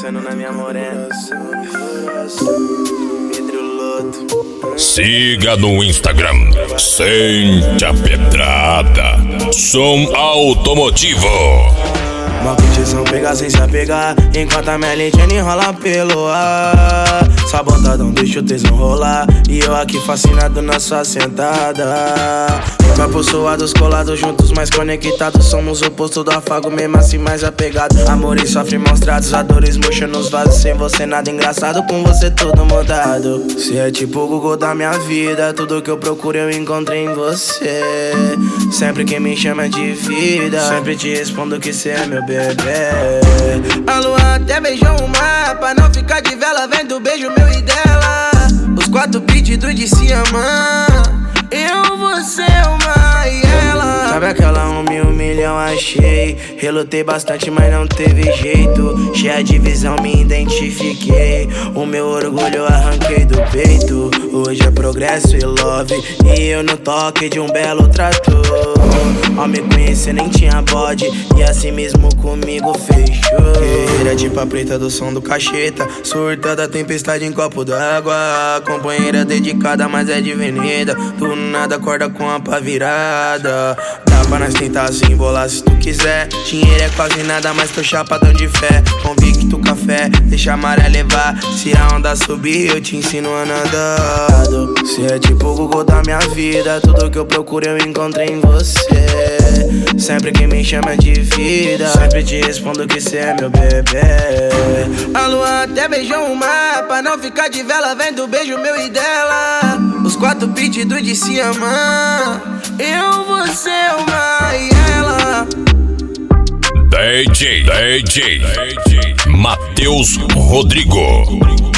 pensando na minha morena. Pedro Loto. Siga no Instagram, Sente a Pedrada, som automotivo. Uma curtição pegar sem se apegar, enquanto a minha lentinha enrola pelo ar. Sabotadão, deixa o tesão rolar, e eu aqui fascinado na sua sentada. Corpos suados, colados juntos, mais conectados. Somos o oposto do afago, mesmo assim mais apegado. Amor e sofre mostrados, a dores murcham nos vasos. Sem você nada engraçado, com você tudo mudado. Cê é tipo o Google da minha vida, tudo que eu procuro eu encontrei em você. Sempre que me chama de vida, sempre te respondo que cê é meu bebê. A lua até beijou o mar, pra não ficar de vela, vendo o beijo meu e dela. Os 4 pedidos de se amar, eu, você, uma e ela. Sabe aquela 1 milhão achei? Relutei bastante, mas não teve jeito. Cheia de visão, me identifiquei. O meu orgulho eu arranquei do peito. Hoje é progresso e love, e eu no toque de um belo trator. Ao me conhecer nem tinha bode, e assim mesmo comigo fechou. Guerreira de pá preta do som do cacheta, surta da tempestade em copo d'água. Companheira dedicada, mas é divinida. Do nada acorda com a pá virada. Dá pra nós tentar se embolar se tu quiser. Dinheiro é quase nada, mas tô chapadão de fé. Convicto café, deixa a maré levar. Se a onda subir, eu te ensino a nadar. Cê é tipo o Google da minha vida, tudo que eu procuro eu encontrei em você. Sempre que me chama de vida, sempre te respondo que cê é meu bebê. A lua até beijou o mar, pra não ficar de vela, vendo o beijo meu e dela. Os 4 pedidos de se amar, eu, você, uma e ela. DJ Matheus Rodrigo.